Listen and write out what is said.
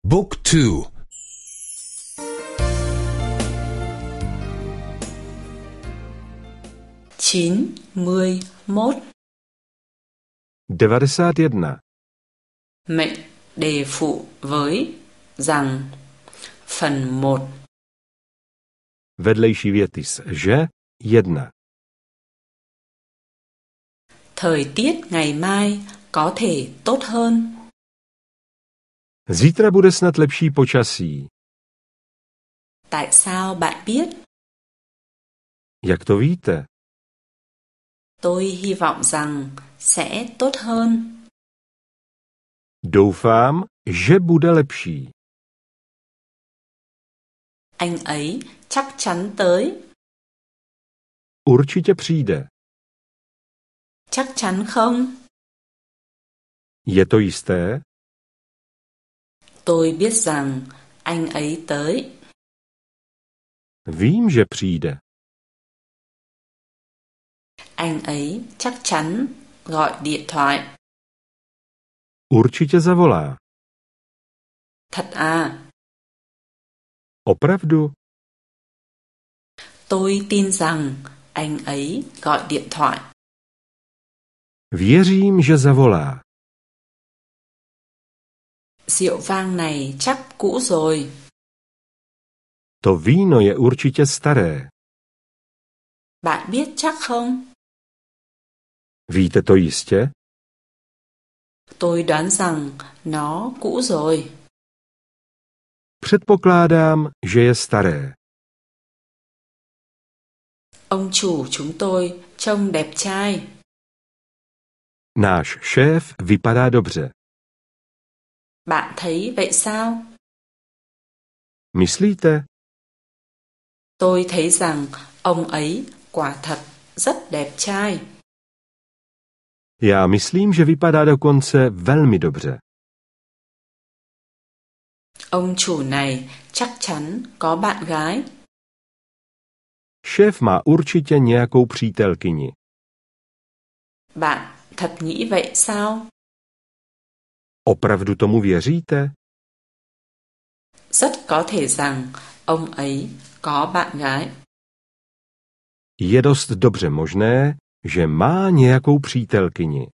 Book 2. 91. 91. Mệnh đề phụ với rằng. Phần 1. Vedlejší věty s že 1. Thời tiết ngày mai có thể tốt hơn. Zítra bude snad lepší počasí. Tại sao bạn biết? Jak to víte? Tôi hy vọng rằng sẽ tốt hơn. Doufám, že bude lepší. Anh ấy chắc chắn tới. Určitě přijde. Chắc chắn không? Je to jisté? Tôi biết rằng anh ấy tới. Vím, že přijde. Anh ấy chắc chắn gọi điện thoại. Určitě zavolá. Thật à? Opravdu? Tôi tin rằng anh ấy gọi điện thoại. Věřím, že zavolá. Rượu vang này chắc cũ rồi. To víno je určitě staré. Bạn biết chắc không? Víte to jistě? Tôi đoán rằng nó cũ rồi. Předpokládám, že je staré. Ông chủ chúng tôi trông đẹp trai. Náš šéf vypadá dobře. Bạn thấy vậy sao? Myslíte? Tôi thấy rằng ông ấy quả thật rất đẹp trai. Já myslím, že vypadá dokonce velmi dobře. Ông chủ này chắc chắn có bạn gái. Šéf má určitě nějakou přítelkyni. Bạn thật nghĩ vậy sao? Opravdu tomu věříte? Rất có thể rằng ông ấy có bạn gái. Je dost dobře možné, že má nějakou přítelkyni.